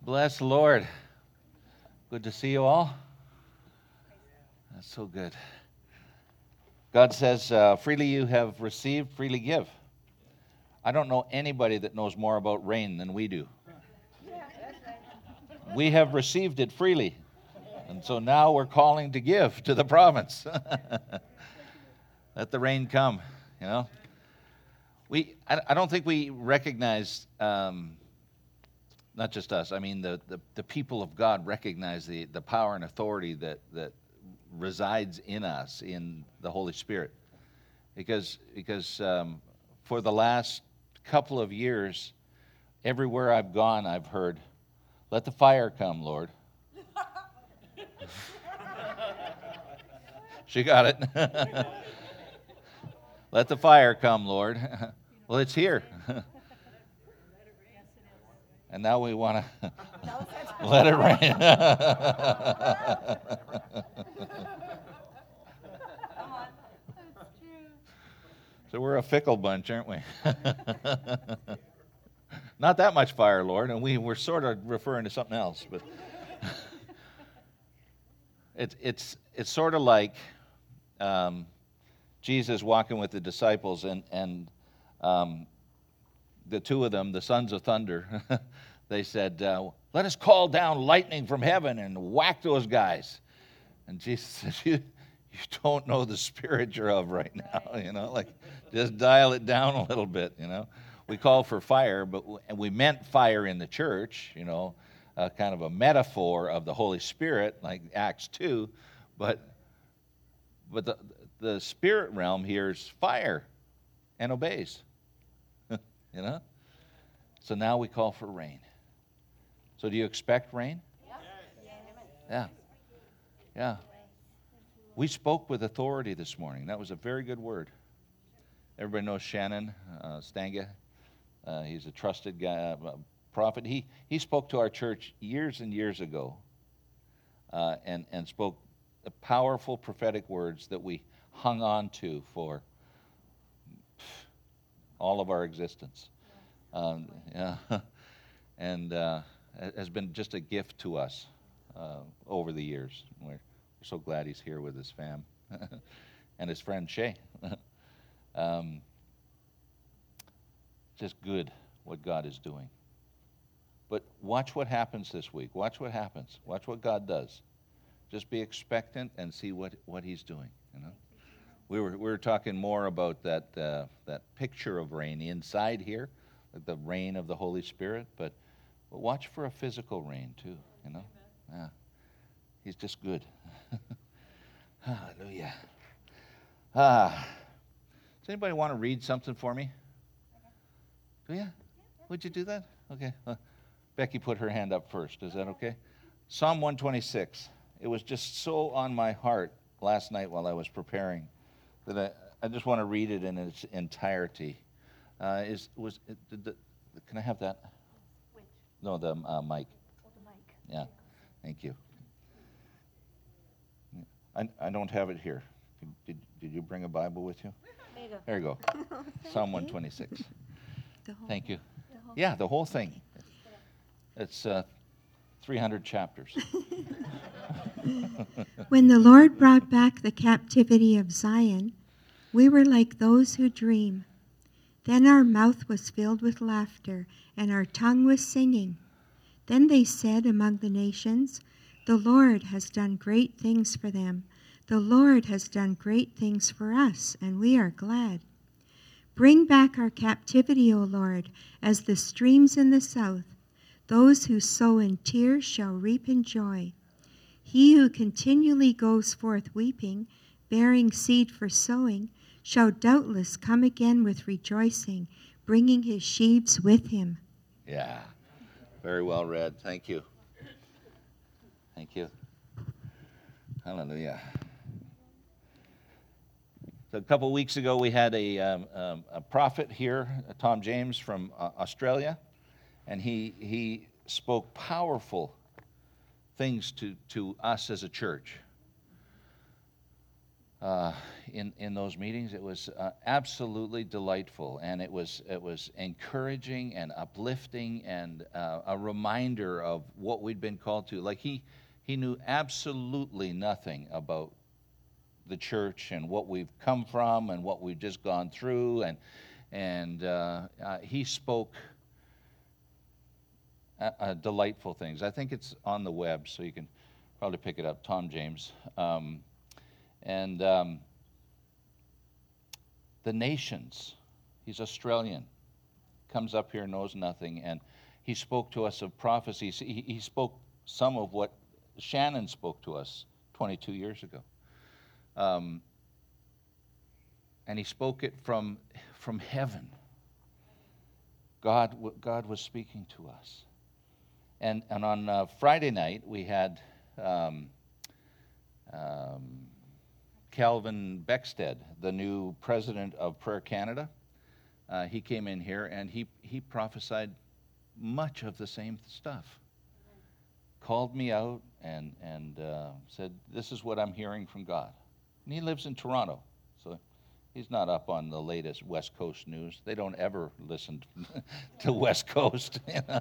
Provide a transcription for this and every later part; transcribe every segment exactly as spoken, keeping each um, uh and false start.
Bless the Lord. Good to see you all. That's so good. God says, uh, freely you have received, freely give. I don't know anybody that knows more about rain than we do. We have received it freely. And so now we're calling to give to the province. Let the rain come, you know. We, I, I don't think we recognize, um, not just us, I mean the, the, the people of God recognize the, the power and authority that, that resides in us, in the Holy Spirit. Because, because um, for the last couple of years, everywhere I've gone, I've heard, let the fire come, Lord. She got it. Let the fire come, Lord. Well, it's here. And now we want to let it rain. So we're a fickle bunch, aren't we? Not that much fire, Lord, and we were sort of referring to something else, but it's it's it's sort of like um, Jesus walking with the disciples, and and um, the two of them, the sons of thunder, they said, uh, "Let us call down lightning from heaven and whack those guys." And Jesus said, "You you don't know the spirit you're of right now, you know, like just dial it down a little bit, you know." We call for fire, but and we meant fire in the church, you know, uh, kind of a metaphor of the Holy Spirit, like Acts two, but but the the spirit realm here is fire and obeys, you know. So now we call for rain. So do you expect rain? Yeah, yeah. We spoke with authority this morning. That was a very good word. Everybody knows Shannon uh, Stanga. Uh, he's a trusted guy, uh, prophet. He he spoke to our church years and years ago, uh, and and spoke powerful prophetic words that we hung on to for all of our existence. Um, yeah, and uh, it has been just a gift to us uh, over the years. We're, we're so glad he's here with his fam and his friend Shay. um, Just good what God is doing. But watch what happens this week. Watch what happens. Watch what God does. Just be expectant and see what, what He's doing. You know, we were we were talking more about that uh, that picture of rain inside here, like the rain of the Holy Spirit. But, but watch for a physical rain too. You know, yeah, He's just good. Hallelujah. Ah, does anybody want to read something for me? Do you? Would you do that? Okay. Uh, Becky put her hand up first. Is that okay? Psalm one twenty-six. It was just so on my heart last night while I was preparing that I, I just want to read it in its entirety. Uh, is was it, did the, Can I have that? Which? No, the uh, mic. Oh, the mic. Yeah. Thank you. I I don't have it here. Did Did you bring a Bible with you? There you go. There you go. Oh, Psalm one twenty-six. The whole Thank you. The whole- Yeah, the whole thing. It's uh, three hundred chapters. When the Lord brought back the captivity of Zion, we were like those who dream. Then our mouth was filled with laughter, and our tongue was singing. Then they said among the nations, the Lord has done great things for them. The Lord has done great things for us, and we are glad. Bring back our captivity, O Lord, as the streams in the south. Those who sow in tears shall reap in joy. He who continually goes forth weeping, bearing seed for sowing, shall doubtless come again with rejoicing, bringing his sheaves with him. Yeah, very well read. Thank you. Thank you. Hallelujah. So a couple of weeks ago, we had a, um, um, a prophet here, Tom James from uh, Australia, and he he spoke powerful things to, to us as a church. Uh, in, in those meetings. It was uh, absolutely delightful, and it was it was encouraging and uplifting, and uh, a reminder of what we'd been called to. Like he he knew absolutely nothing about the church and what we've come from and what we've just gone through, and and uh, uh, he spoke uh, uh, delightful things. I think it's on the web, so you can probably pick it up. Tom James. Um, And um, the nations, he's Australian, comes up here, knows nothing, and he spoke to us of prophecies. He, he spoke some of what Shannon spoke to us twenty-two years ago. Um, and he spoke it from, from heaven. God, God was speaking to us. And, and on uh, Friday night, we had... Um, um, Calvin Beckstead, the new president of Prayer Canada. Uh, he came in here and he, he prophesied much of the same stuff. Called me out and, and uh, said, this is what I'm hearing from God. And he lives in Toronto, so he's not up on the latest West Coast news. They don't ever listen to West Coast.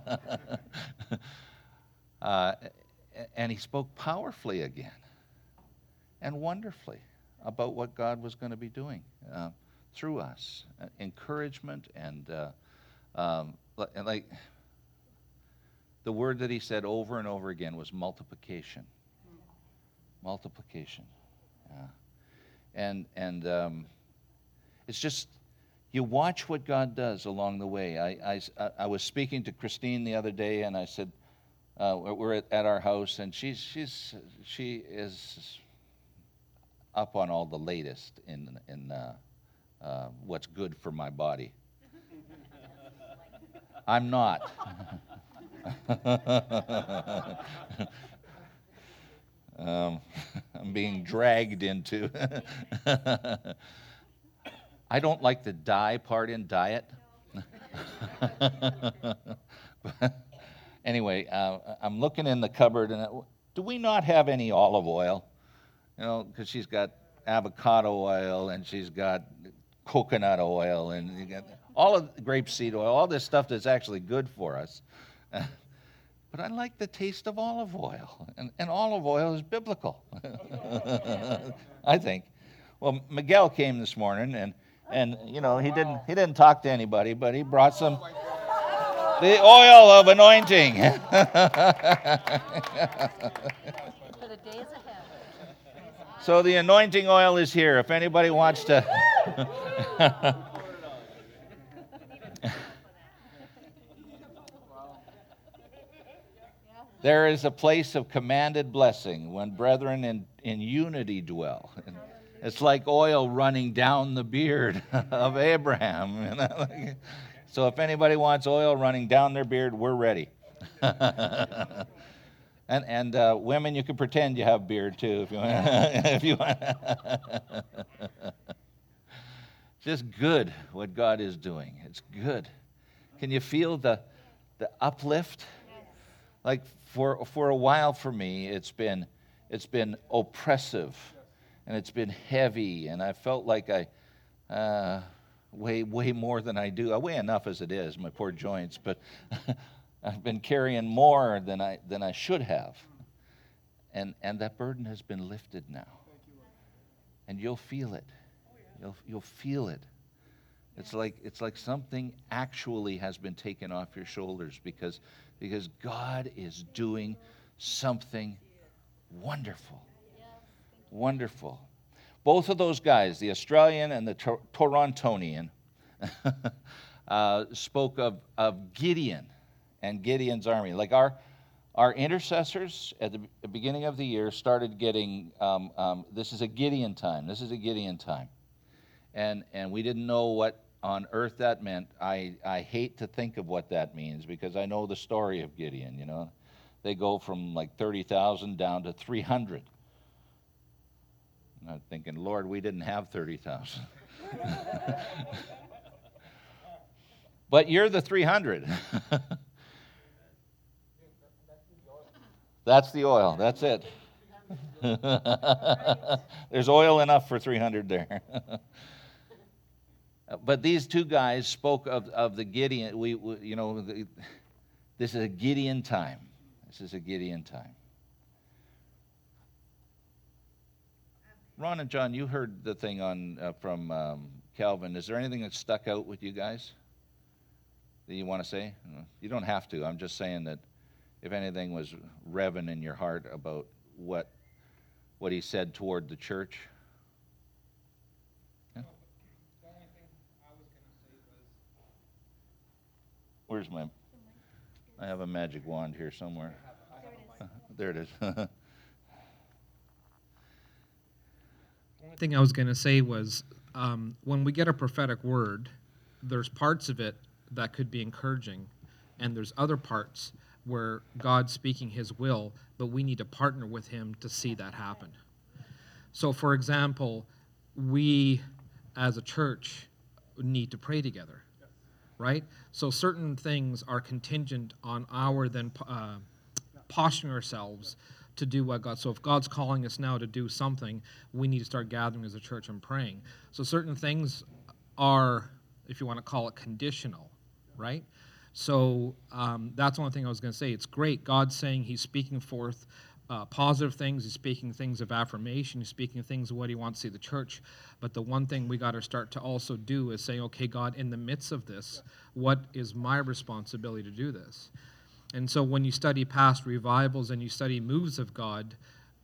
uh, and he spoke powerfully again and wonderfully about what God was going to be doing uh, through us. Uh, encouragement and, uh, um, and like the word that he said over and over again was multiplication. Multiplication. Yeah. And, and um, it's just, you watch what God does along the way. I, I, I was speaking to Christine the other day, and I said, uh, we're at, at our house, and she's, she's, she is up on all the latest in in uh, uh, what's good for my body. I'm not. um, I'm being dragged into. I don't like the die part in diet. Anyway, uh, I'm looking in the cupboard, and uh, do we not have any olive oil? You know, because she's got avocado oil and she's got coconut oil and you got all of grapeseed oil, all this stuff that's actually good for us. But I like the taste of olive oil, and, and olive oil is biblical, I think. Well, Miguel came this morning, and and you know he didn't he didn't talk to anybody, but he brought some the oil of anointing. For the days ahead. So the anointing oil is here. If anybody wants to. There is a place of commanded blessing when brethren in, in unity dwell. It's like oil running down the beard of Abraham. You know? So if anybody wants oil running down their beard, we're ready. And and uh, women, you can pretend you have beard too if you want. if you want. Just good what God is doing. It's good. Can you feel the the uplift? Like for for a while for me, it's been it's been oppressive, and it's been heavy, and I felt like I uh, weigh way more than I do. I weigh enough as it is, my poor joints, but. I've been carrying more than I than I should have, and and that burden has been lifted now. And you'll feel it. You'll you'll feel it. It's like it's like something actually has been taken off your shoulders because because God is doing something wonderful, wonderful. Both of those guys, the Australian and the Tor- Torontonian, uh, spoke of of Gideon. And Gideon's army. Like our our intercessors at the beginning of the year started getting, um, um, this is a Gideon time. This is a Gideon time. And and we didn't know what on earth that meant. I, I hate to think of what that means because I know the story of Gideon, you know. They go from like thirty thousand down to three hundred. And I'm thinking, Lord, we didn't have thirty thousand. But you're the three hundred. That's the oil. That's it. There's oil enough for three hundred there. But these two guys spoke of, of the Gideon. We, we you know, the, this is a Gideon time. This is a Gideon time. Ron and John, you heard the thing on uh, from um, Calvin. Is there anything that stuck out with you guys that you want to say? You don't have to. I'm just saying that if anything was revving in your heart about what what he said toward the church. Yeah? The only thing I was going to say was... Where's my... I have a magic wand here somewhere. There it is. The only thing I was going to say was um, when we get a prophetic word, there's parts of it that could be encouraging, and there's other parts where God's speaking his will, but we need to partner with him to see that happen. So, for example, we as a church need to pray together, right? So certain things are contingent on our then uh, posturing ourselves to do what God, so if God's calling us now to do something, we need to start gathering as a church and praying. So certain things are, if you want to call it, conditional, right? So um, that's one thing I was going to say. It's great. God's saying he's speaking forth uh, positive things. He's speaking things of affirmation. He's speaking things of what he wants to see the church. But the one thing we got to start to also do is say, okay, God, in the midst of this, what is my responsibility to do this? And so when you study past revivals and you study moves of God,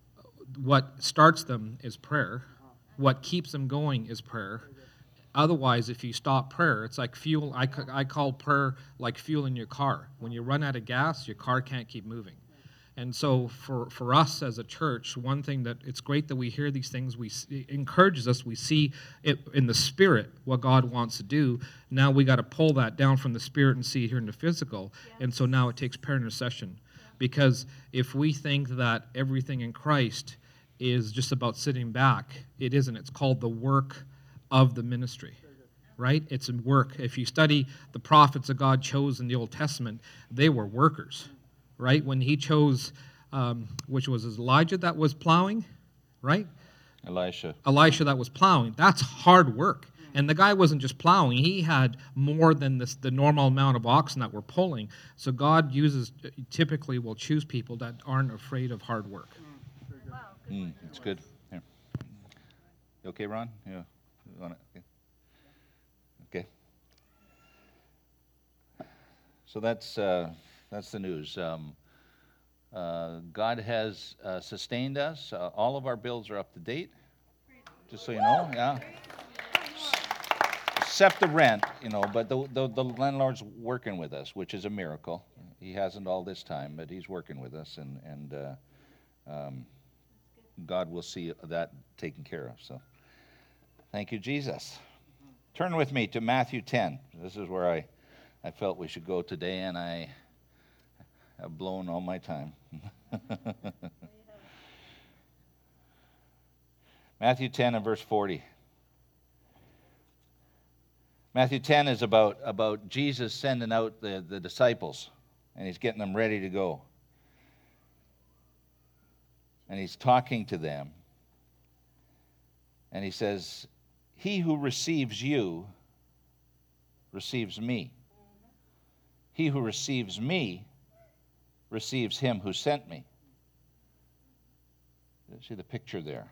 what starts them is prayer. What keeps them going is prayer. Otherwise, if you stop prayer, it's like fuel. I, I call prayer like fuel in your car. When you run out of gas, your car can't keep moving. And so for, for us as a church, one thing that it's great that we hear these things, we it encourages us, we see it in the spirit, what God wants to do. Now we got to pull that down from the spirit and see it here in the physical. Yes. And so now it takes prayer intercession. Yeah. Because if we think that everything in Christ is just about sitting back, it isn't. It's called the work of the ministry, right? It's a work. If you study the prophets that God chose in the Old Testament, they were workers, right? When he chose, um, which was Elijah that was plowing, right? Elisha. Elisha that was plowing. That's hard work. And the guy wasn't just plowing. He had more than this, the normal amount of oxen that were pulling. So God uses, typically will choose people that aren't afraid of hard work. Wow, good Mm, it's good. Here. You okay, Ron? Yeah. You want it? Okay. So that's uh, that's the news. Um, uh, God has uh, sustained us. Uh, all of our bills are up to date. Just so you know, yeah. Except the rent, you know. But the, the the landlord's working with us, which is a miracle. He hasn't all this time, but he's working with us, and and uh, um, God will see that taken care of. So, thank you, Jesus. Turn with me to Matthew ten. This is where I, I felt we should go today, and I have blown all my time. Matthew ten and verse forty. Matthew ten is about, about Jesus sending out the, the disciples, and he's getting them ready to go. And he's talking to them. And he says, "He who receives you receives me. He who receives me receives him who sent me." See the picture there.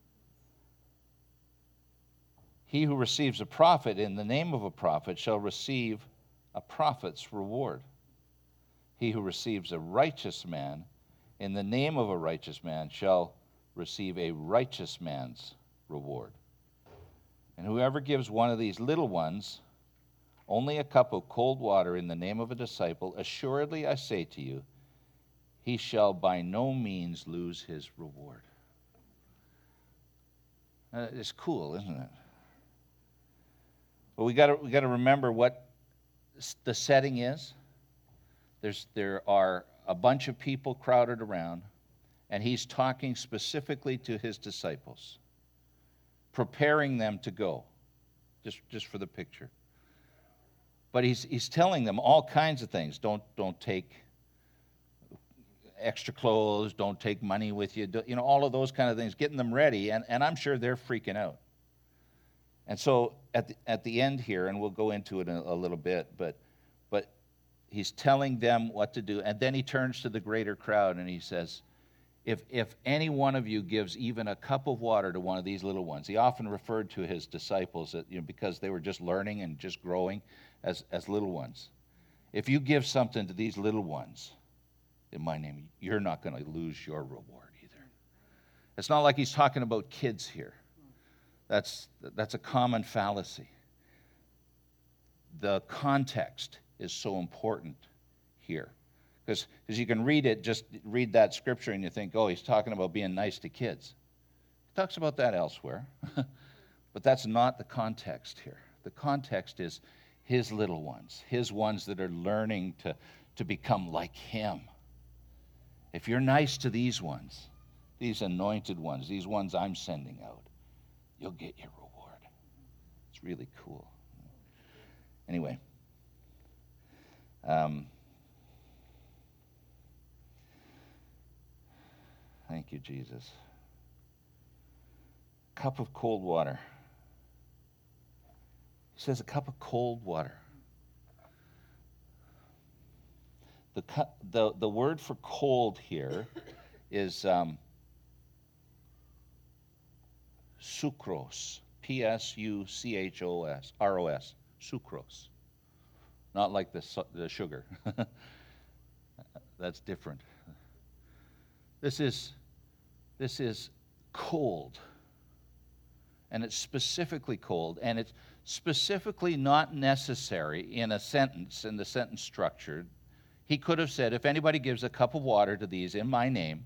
He who receives a prophet in the name of a prophet shall receive a prophet's reward. He who receives a righteous man in the name of a righteous man shall receive a righteous man's reward. And whoever gives one of these little ones only a cup of cold water in the name of a disciple, assuredly I say to you, he shall by no means lose his reward. Uh, it's cool, isn't it? But we got to we got to remember what the setting is. There's there are a bunch of people crowded around, and he's talking specifically to his disciples, preparing them to go, just just for the picture. But he's he's telling them all kinds of things. Don't don't take extra clothes, don't take money with you, do, you know, all of those kind of things, getting them ready, and, and I'm sure they're freaking out. And so at the, at the end here, and we'll go into it in a, a little bit, but but he's telling them what to do, and then he turns to the greater crowd and he says, if if any one of you gives even a cup of water to one of these little ones, he often referred to his disciples that, you know, because they were just learning and just growing as, as little ones. If you give something to these little ones in my name, you're not going to lose your reward either. It's not like he's talking about kids here. That's, that's a common fallacy. The context is so important here. Because you can read it, just read that scripture and you think, oh, he's talking about being nice to kids. He talks about that elsewhere. But that's not the context here. The context is his little ones, his ones that are learning to, to become like him. If you're nice to these ones, these anointed ones, these ones I'm sending out, you'll get your reward. It's really cool. Anyway. Um, thank you, Jesus. Cup of cold water. He says a cup of cold water. The, cu- the, the word for cold here is um, sucrose, P S U C H O S, R O S, sucrose. Not like the, su- the sugar. That's different. This is, this is cold. And it's specifically cold, and it's specifically not necessary in a sentence, in the sentence structure. He could have said, if anybody gives a cup of water to these in my name,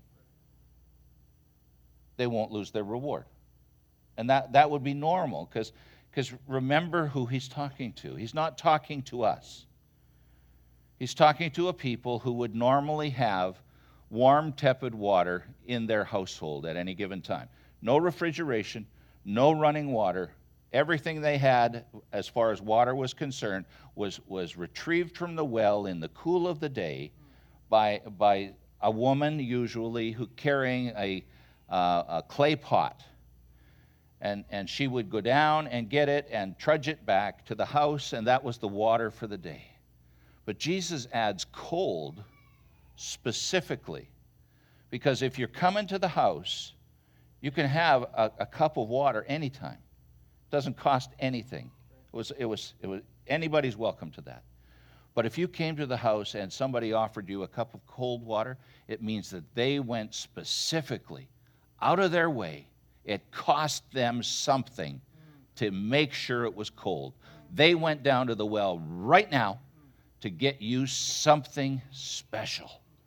they won't lose their reward. And that, that would be normal, because because remember who he's talking to. He's not talking to us. He's talking to a people who would normally have warm, tepid water in their household at any given time. No refrigeration, no running water. Everything they had, as far as water was concerned, was, was retrieved from the well in the cool of the day by, by a woman, usually, who carrying a, uh, a clay pot. And, and she would go down and get it and trudge it back to the house, and that was the water for the day. But Jesus adds cold specifically, because if you're coming to the house, you can have a, a cup of water anytime. It doesn't cost anything. It was, it was, it was, anybody's welcome to that. But if you came to the house and somebody offered you a cup of cold water, it means that they went specifically out of their way. It cost them something to make sure it was cold. They went down to the well right now to get you something special.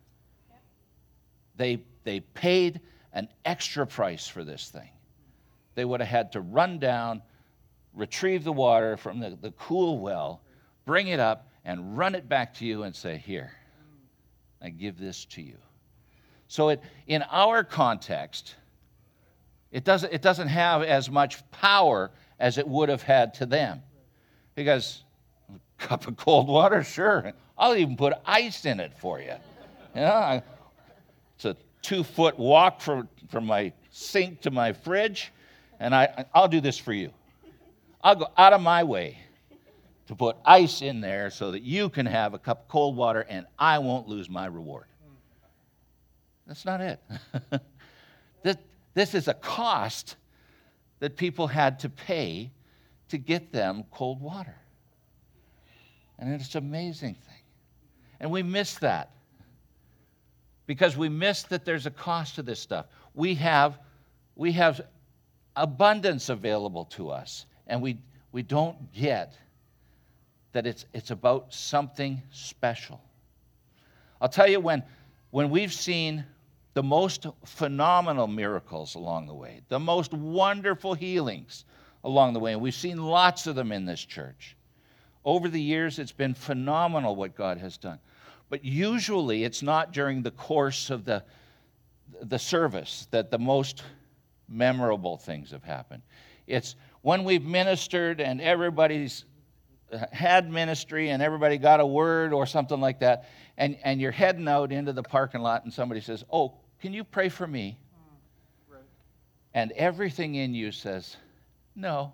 They, they paid an extra price for this thing. They would have had to run down, retrieve the water from the, the cool well, bring it up, and run it back to you and say, here, I give this to you. So it, in our context, it doesn't, it doesn't have as much power as it would have had to them. Because a cup of cold water, sure. I'll even put ice in it for you. You know, I, it's a two-foot walk from, from my sink to my fridge, and I, I'll do this for you. I'll go out of my way to put ice in there so that you can have a cup of cold water and I won't lose my reward. That's not it. this, this is a cost that people had to pay to get them cold water. And it's an amazing thing. And we miss that. Because we miss that there's a cost to this stuff. We have, we have abundance available to us, and we, we don't get that it's, it's about something special. I'll tell you, when, when we've seen the most phenomenal miracles along the way, the most wonderful healings along the way, and we've seen lots of them in this church. Over the years, it's been phenomenal what God has done. But usually it's not during the course of the, the service that the most memorable things have happened. It's when we've ministered and everybody's had ministry and everybody got a word or something like that, and, and you're heading out into the parking lot and somebody says, oh, can you pray for me? Right. And everything in you says, no.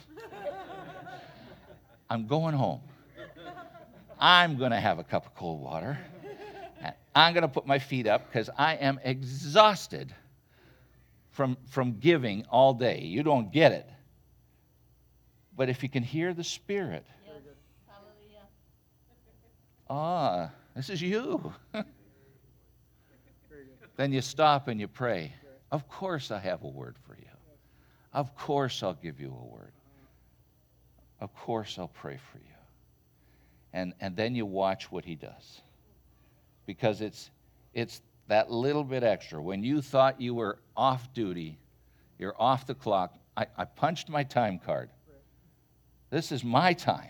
I'm going home. I'm going to have a cup of cold water. And I'm going to put my feet up because I am exhausted from, from giving all day. You don't get it. But if you can hear the Spirit, Yes. Hallelujah. ah, this is you. Very good. Then you stop and you pray. Of course I have a word for you. Of course I'll give you a word. Of course I'll pray for you. And and then you watch what he does. Because it's it's that little bit extra. When you thought you were off duty, you're off the clock. I, I punched my time card. This is my time.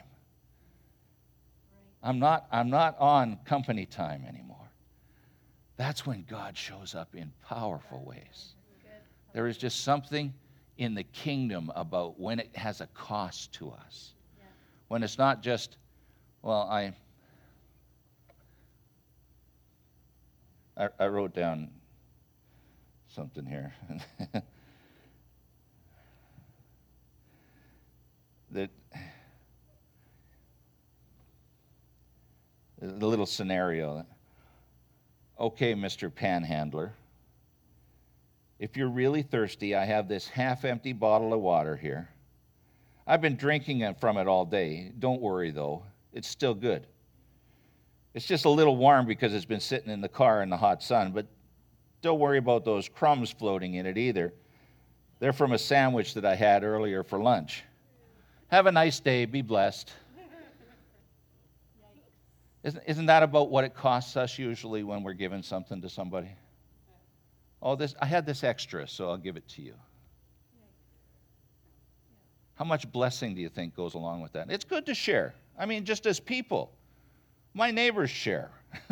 I'm not I'm not on company time anymore. That's when God shows up in powerful ways. There is just something in the kingdom about when it has a cost to us. Yeah. When it's not just, well, I, I, I wrote down something here. that the little scenario. Okay, Mister Panhandler. If you're really thirsty, I have this half-empty bottle of water here. I've been drinking it from it all day. Don't worry, though. It's still good. It's just a little warm because it's been sitting in the car in the hot sun, but don't worry about those crumbs floating in it either. They're from a sandwich that I had earlier for lunch. Have a nice day. Be blessed. Isn't, isn't that about what it costs us usually when we're giving something to somebody? Oh, this I had this extra, so I'll give it to you. How much blessing do you think goes along with that? It's good to share. I mean, just as people. My neighbors share.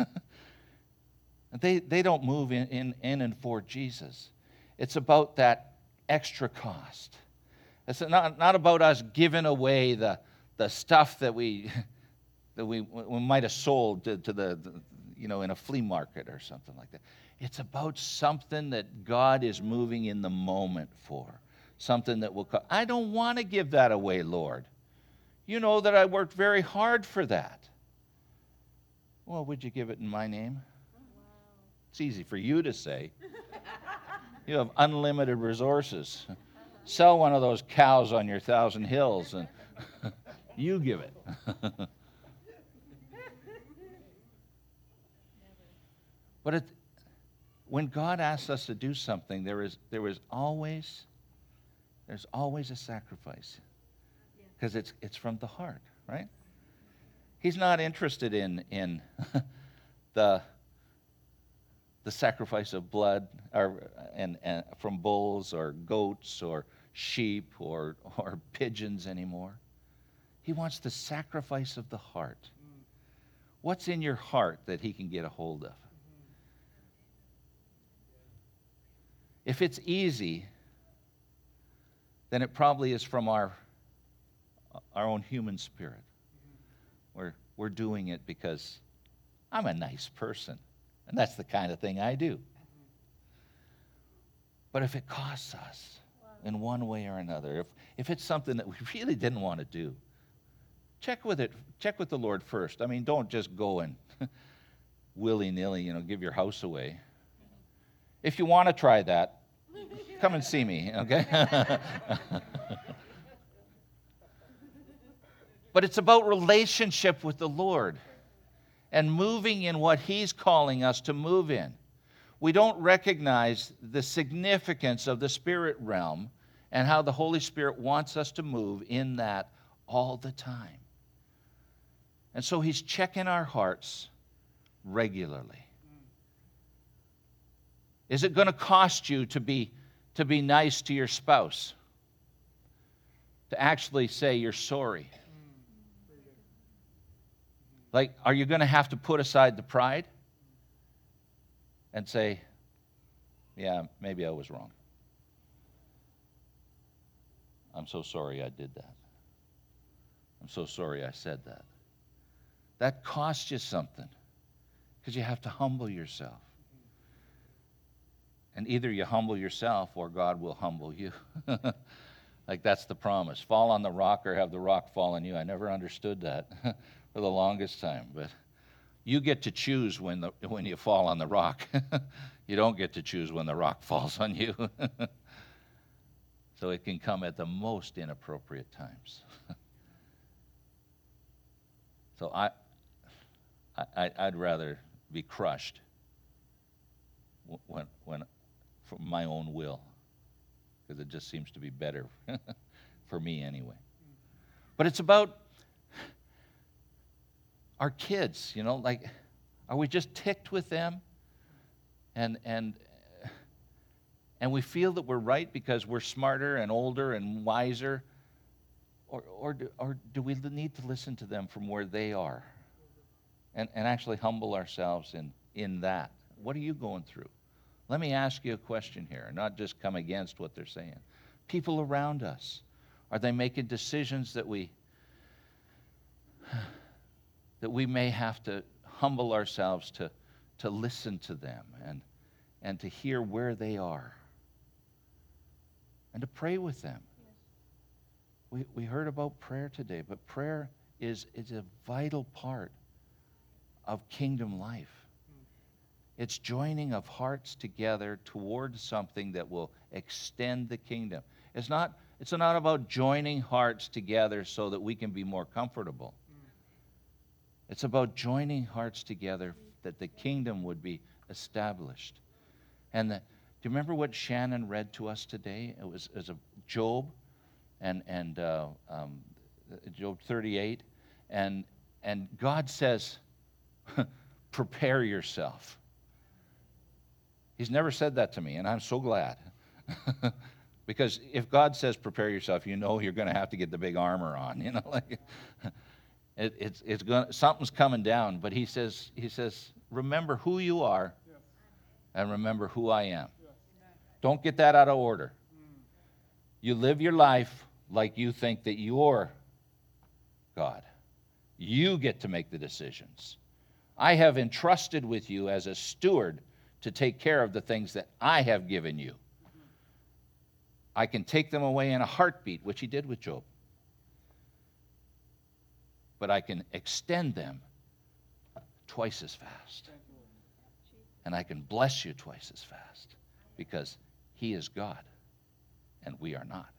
they, they don't move in, in, in and for Jesus. It's about that extra cost. It's not, not about us giving away the, the stuff that we, that we, we might have sold to, to the, the, you know, in a flea market or something like that. It's about something that God is moving in the moment for. Something that will come. I don't want to give that away, Lord. You know that I worked very hard for that. Well, would you give it in my name? Wow. It's easy for you to say. You have unlimited resources. Sell one of those cows on your thousand hills and you give it. But it, when God asks us to do something, there is there is always there's always a sacrifice, because it's it's from the heart, right? He's not interested in in the the sacrifice of blood or and, and from bulls or goats or sheep or or pigeons anymore. He wants the sacrifice of the heart. What's in your heart that he can get a hold of? If it's easy, then it probably is from our our own human spirit. We're, we're doing it because I'm a nice person, and that's the kind of thing I do. But if it costs us in one way or another, if, if it's something that we really didn't want to do, check with it. Check with the Lord first. I mean, don't just go and willy-nilly, you know, give your house away. If you want to try that, come and see me, okay? But it's about relationship with the Lord and moving in what He's calling us to move in. We don't recognize the significance of the spirit realm and how the Holy Spirit wants us to move in that all the time. And so He's checking our hearts regularly. Is it going to cost you to be, to be nice to your spouse? To actually say you're sorry? Like, are you going to have to put aside the pride and say, yeah, maybe I was wrong. I'm so sorry I did that. I'm so sorry I said that. That costs you something because you have to humble yourself. And either you humble yourself or God will humble you. Like that's the promise. Fall on the rock or have the rock fall on you. I never understood that for the longest time. But you get to choose when, the, when you fall on the rock. You don't get to choose when the rock falls on you. So it can come at the most inappropriate times. So I, I, I'd rather be crushed when, when, for my own will, because it just seems to be better for me anyway. But it's about our kids, you know, like, are we just ticked with them? And and and we feel that we're right because we're smarter and older and wiser, or or do, or do we need to listen to them from where they are, and and actually humble ourselves in in that? What are you going through? Let me ask you a question here, not just come against what they're saying. People around us, are they making decisions that we that we may have to humble ourselves to to listen to them and and to hear where they are and to pray with them? Yes. We we heard about prayer today, but prayer is is a vital part of kingdom life. It's joining of hearts together towards something that will extend the kingdom. It's not, it's not about joining hearts together so that we can be more comfortable. It's about joining hearts together that the kingdom would be established. And the, do you remember what Shannon read to us today? It was, it was a Job and, and uh, um, Job thirty-eight. And, and God says, prepare yourself. He's never said that to me, and I'm so glad. Because if God says prepare yourself, you know you're going to have to get the big armor on. You know, like it, it's it's going something's coming down. But he says he says remember who you are, Yes. and remember who I am. Yes. Don't get that out of order. Mm. You live your life like you think that you're God. You get to make the decisions. I have entrusted with you as a steward to take care of the things that I have given you. I can take them away in a heartbeat, which he did with Job. But I can extend them twice as fast. Thank you, Lord. And I can bless you twice as fast because he is God and we are not.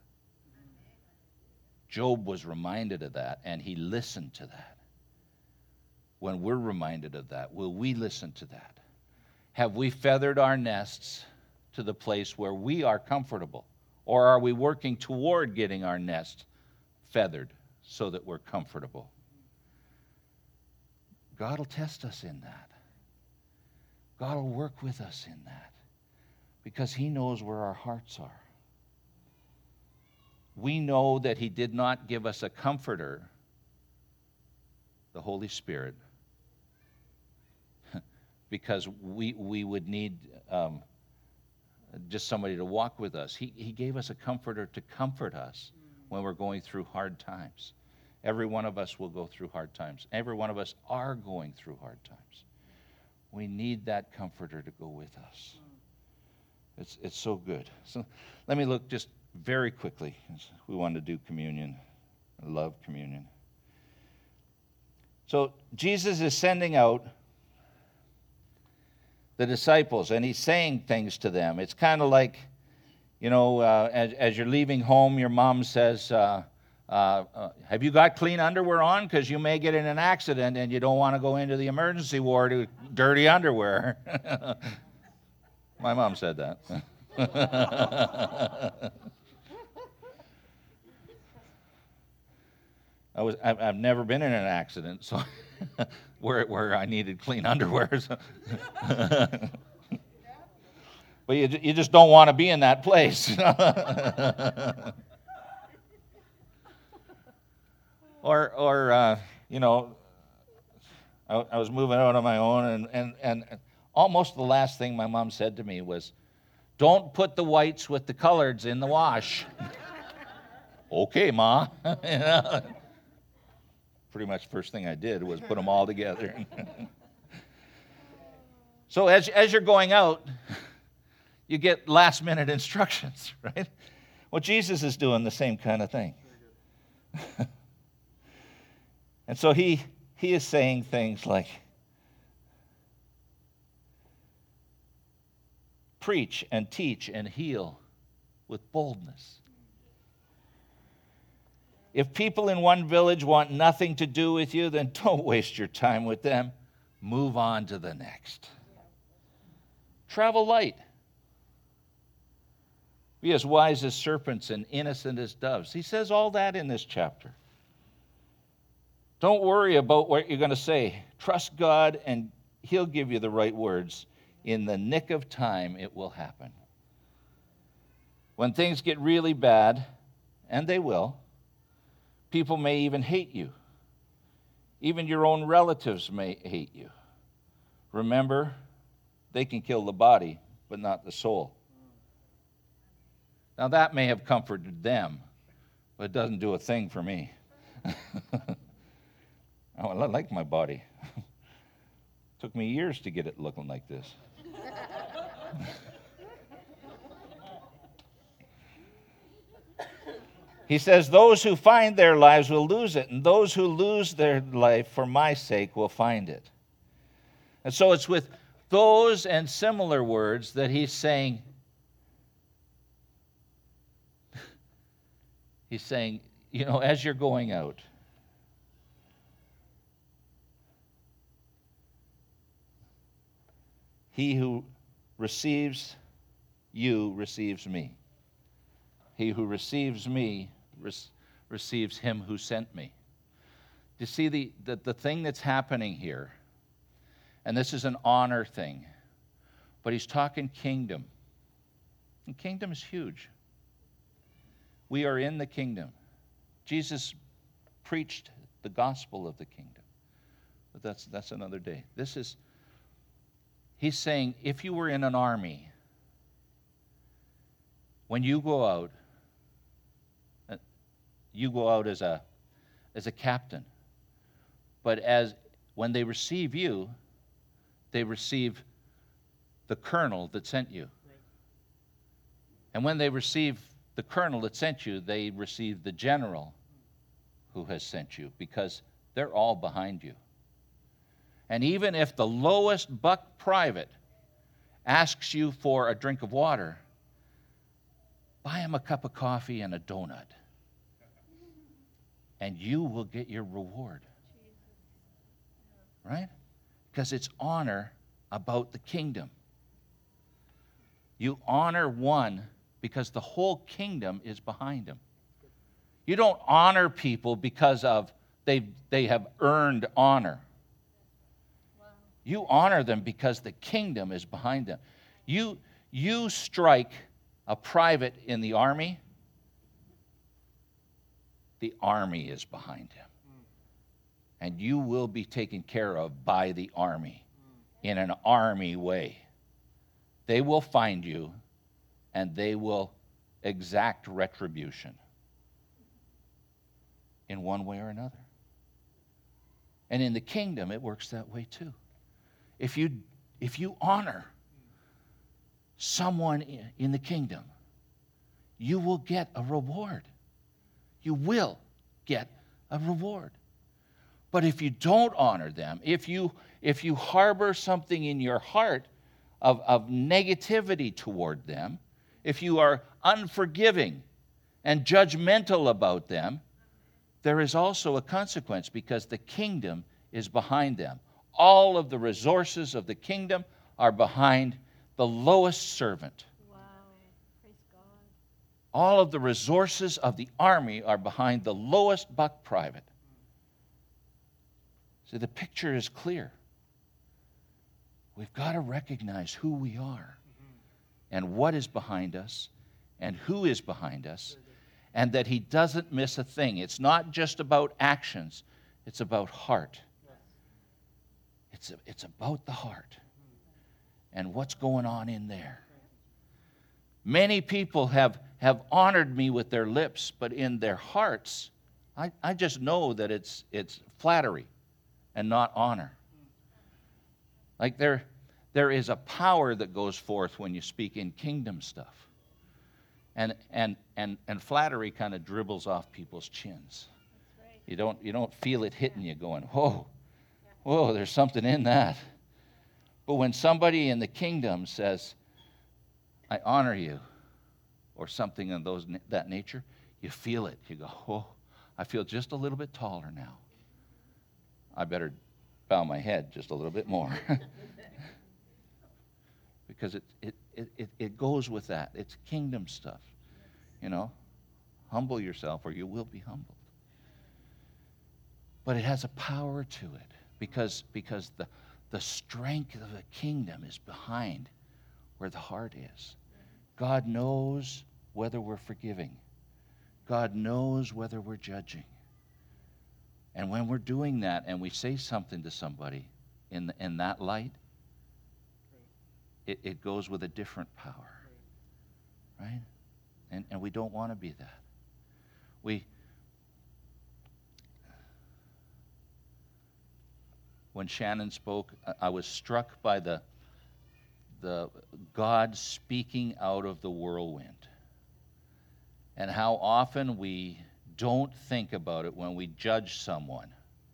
Job was reminded of that and he listened to that. When we're reminded of that, will we listen to that? Have we feathered our nests to the place where we are comfortable? Or are we working toward getting our nest feathered so that we're comfortable? God will test us in that. God will work with us in that because he knows where our hearts are. We know that he did not give us a comforter, the Holy Spirit, because we we would need um, just somebody to walk with us. He, he gave us a comforter to comfort us when we're going through hard times. Every one of us will go through hard times. Every one of us are going through hard times. We need that comforter to go with us. It's, it's so good. So let me look just very quickly. We want to do communion. I love communion. So Jesus is sending out the disciples, and he's saying things to them. It's kind of like, you know, uh, as, as you're leaving home, your mom says, uh, uh, uh, have you got clean underwear on? Because you may get in an accident and you don't want to go into the emergency ward with dirty underwear. My mom said that. I was, I've, I've never been in an accident, so where where I needed clean underwear. So. But you, you just don't want to be in that place. or or uh, you know, I, I was moving out on my own, and, and and almost the last thing my mom said to me was, "Don't put the whites with the coloreds in the wash." Okay, Ma. You know? pretty much the first thing I did was put them all together. So as, as you're going out, you get last minute instructions, right? Well, Jesus is doing the same kind of thing. And so he, he is saying things like, preach and teach and heal with boldness. If people in one village want nothing to do with you, then don't waste your time with them. Move on to the next. Travel light. Be as wise as serpents and innocent as doves. He says all that in this chapter. Don't worry about what you're going to say. Trust God, and He'll give you the right words. In the nick of time, it will happen. When things get really bad, and they will, people may even hate you. Even your own relatives may hate you. Remember, they can kill the body, but not the soul. Now, that may have comforted them, but it doesn't do a thing for me. Oh, I like my body. Took me years to get it looking like this. He says, those who find their lives will lose it, and those who lose their life for my sake will find it. And so it's with those and similar words that he's saying, he's saying, you know, as you're going out, he who receives you receives me. He who receives me re- receives him who sent me. You see the, the, the thing that's happening here, and this is an honor thing, but he's talking kingdom. And kingdom is huge. We are in the kingdom. Jesus preached the gospel of the kingdom. But that's, that's another day. This is, he's saying, if you were in an army, when you go out, you go out as a, as a captain. But as when they receive you, they receive the colonel that sent you. Right. And when they receive the colonel that sent you, they receive the general who has sent you, because they're all behind you. And even if the lowest buck private asks you for a drink of water, buy him a cup of coffee and a donut, and you will get your reward. Right? Because it's honor about the kingdom. You honor one because the whole kingdom is behind him. You don't honor people because of they they have earned honor. Wow. You honor them because the kingdom is behind them. You you strike a private in the army, the army is behind him. And you will be taken care of by the army in an army way. They will find you, and they will exact retribution in one way or another. And in the kingdom, it works that way too. If you, if you honor someone in the kingdom, you will get a reward. You will get a reward. But if you don't honor them, if you if you harbor something in your heart of, of negativity toward them, if you are unforgiving and judgmental about them, there is also a consequence, because the kingdom is behind them. All of the resources of the kingdom are behind the lowest servant. Wow. Praise God. All of the resources of the army are behind the lowest buck private. So the picture is clear. We've got to recognize who we are and what is behind us and who is behind us, and that he doesn't miss a thing. It's not just about actions. It's about heart. It's, it's about the heart and what's going on in there. Many people have, have honored me with their lips, but in their hearts, I, I just know that it's it's flattery and not honor. Like there, there is a power that goes forth when you speak in kingdom stuff. And and and and flattery kind of dribbles off people's chins. You don't you don't feel it hitting you going, whoa, whoa, there's something in that. But when somebody in the kingdom says, I honor you, or something of those that nature, you feel it. You go, oh, I feel just a little bit taller now. I better bow my head just a little bit more. Because it, it, it, it, it goes with that. It's kingdom stuff. You know, humble yourself or you will be humbled. But it has a power to it because, because the, the strength of the kingdom is behind where the heart is. God knows whether we're forgiving. God knows whether we're judging. And when we're doing that and we say something to somebody in, the, in that light, it, it goes with a different power. Right? And, and we don't want to be that. We, when Shannon spoke, I was struck by the, the God speaking out of the whirlwind. And how often we don't think about it when we judge someone.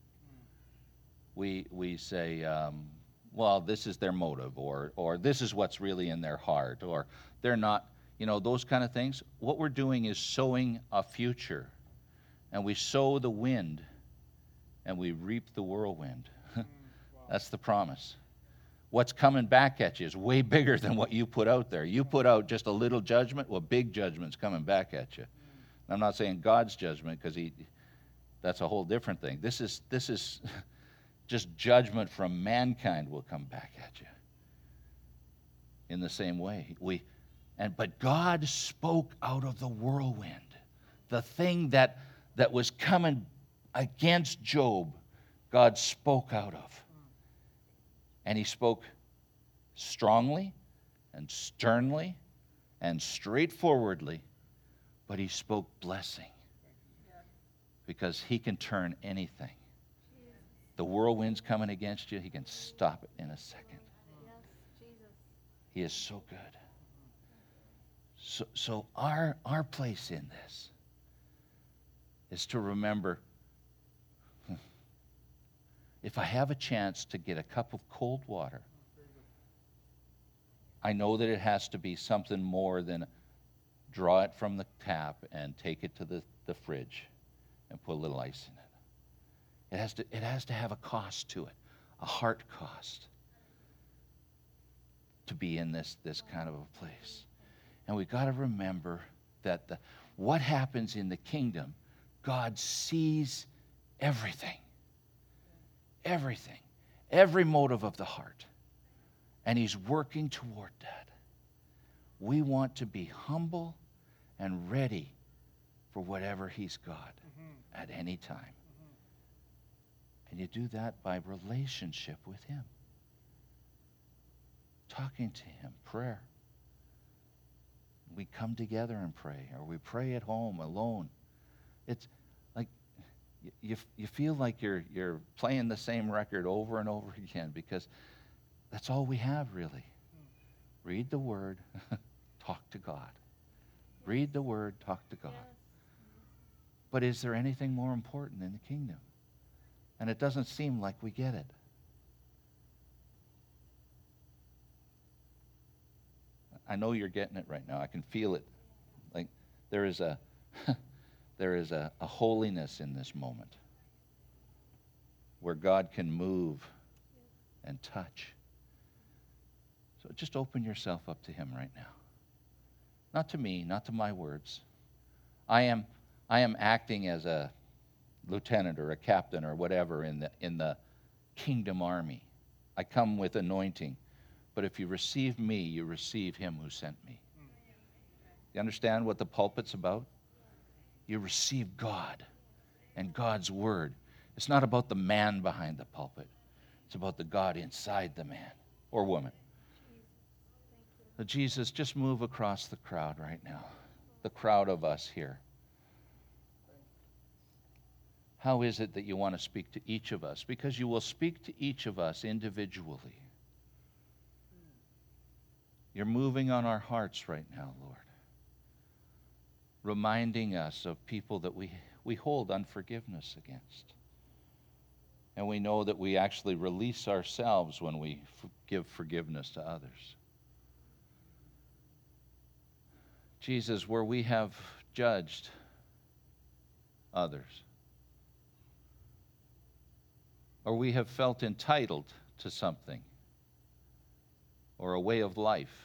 We, we say, um, well, this is their motive, or, or this is what's really in their heart, or they're not, you know, those kind of things. What we're doing is sowing a future. And we sow the wind, and we reap the whirlwind. That's the promise. What's coming back at you is way bigger than what you put out there. You put out just a little judgment, well, big judgment's coming back at you. I'm not saying God's judgment, because he that's a whole different thing. This is this is just judgment from mankind will come back at you. In the same way. We and but God spoke out of the whirlwind. The thing that that was coming against Job, God spoke out of. And he spoke strongly and sternly and straightforwardly, but he spoke blessing because he can turn anything. The whirlwind's coming against you, he can stop it in a second. Yes, Jesus. He is so good. So, so our, our place in this is to remember, if I have a chance to get a cup of cold water, I know that it has to be something more than draw it from the tap and take it to the, the fridge and put a little ice in it. It has to, it has to have a cost to it, a heart cost, to be in this, this kind of a place. And we've got to remember that the, what happens in the kingdom, God sees everything. Everything, every motive of the heart. And he's working toward that. We want to be humble and ready for whatever he's got mm-hmm. at any time. Mm-hmm. And you do that by relationship with him. Talking to him, prayer. We come together and pray, or we pray at home alone. It's like You, you feel like you're you're playing the same record over and over again because that's all we have really. Read the Word, talk to God. Read the Word, talk to God. But is there anything more important in the kingdom? And it doesn't seem like we get it. I know you're getting it right now. I can feel it. Like there is a... There is a, a holiness in this moment where God can move and touch. So just open yourself up to him right now. Not to me, not to my words. I am I am acting as a lieutenant or a captain or whatever in the in the kingdom army. I come with anointing. But if you receive me, you receive him who sent me. You understand what the pulpit's about? You receive God and God's word. It's not about the man behind the pulpit. It's about the God inside the man or woman. So Jesus, just move across the crowd right now, the crowd of us here. How is it that you want to speak to each of us? Because you will speak to each of us individually. You're moving on our hearts right now, Lord, reminding us of people that we, we hold unforgiveness against. And we know that we actually release ourselves when we f- give forgiveness to others. Jesus, where we have judged others, or we have felt entitled to something, or a way of life,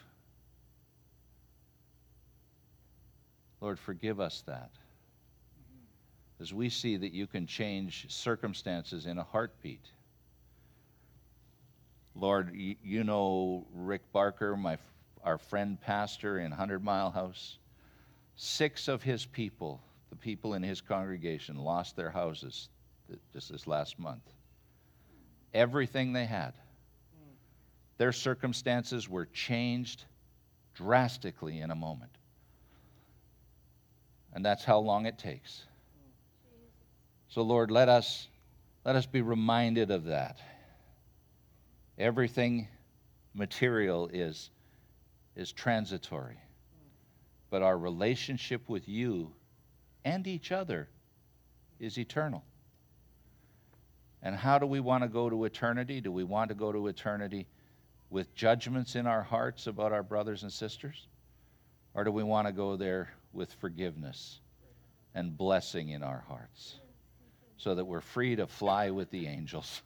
Lord, forgive us that. As we see that you can change circumstances in a heartbeat. Lord, you, you know Rick Barker, my our friend pastor in Hundred Mile House. Six of his people, the people in his congregation, lost their houses just this last month. Everything they had. Their circumstances were changed drastically in a moment. And that's how long it takes. So Lord, let us let us be reminded of that. Everything material is is transitory. But our relationship with you and each other is eternal. And how do we want to go to eternity? Do we want to go to eternity with judgments in our hearts about our brothers and sisters? Or do we want to go there with forgiveness and blessing in our hearts so that we're free to fly with the angels,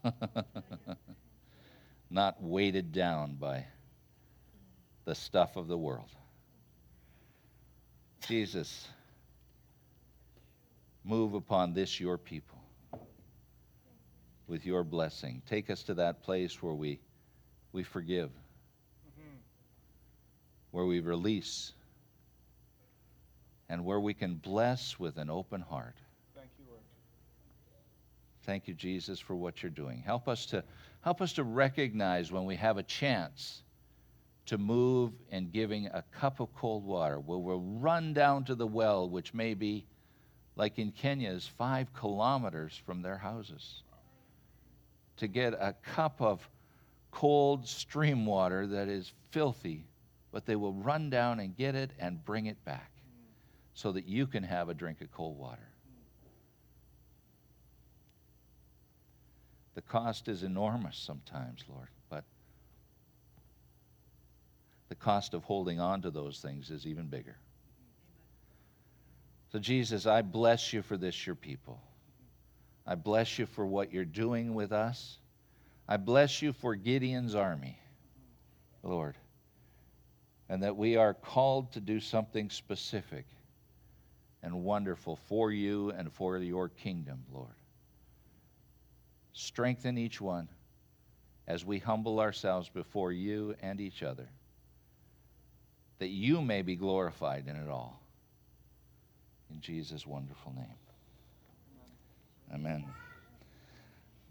not weighted down by the stuff of the world? Jesus, move upon this your people with your blessing. Take us to that place where we we forgive, Mm-hmm. where we release, and where we can bless with an open heart. Thank you, Lord. Thank you, Jesus, for what you're doing. Help us to help us to recognize when we have a chance to move in giving a cup of cold water, where we'll run down to the well, which may be, like in Kenya, is five kilometers from their houses, to get a cup of cold stream water that is filthy, but they will run down and get it and bring it back so that you can have a drink of cold water. The cost is enormous sometimes, Lord, but the cost of holding on to those things is even bigger. So, Jesus, I bless you for this, your people. I bless you for what you're doing with us. I bless you for Gideon's army, Lord, and that we are called to do something specific and wonderful for you and for your kingdom, Lord. Strengthen each one as we humble ourselves before you and each other, that you may be glorified in it all. In Jesus' wonderful name. Amen.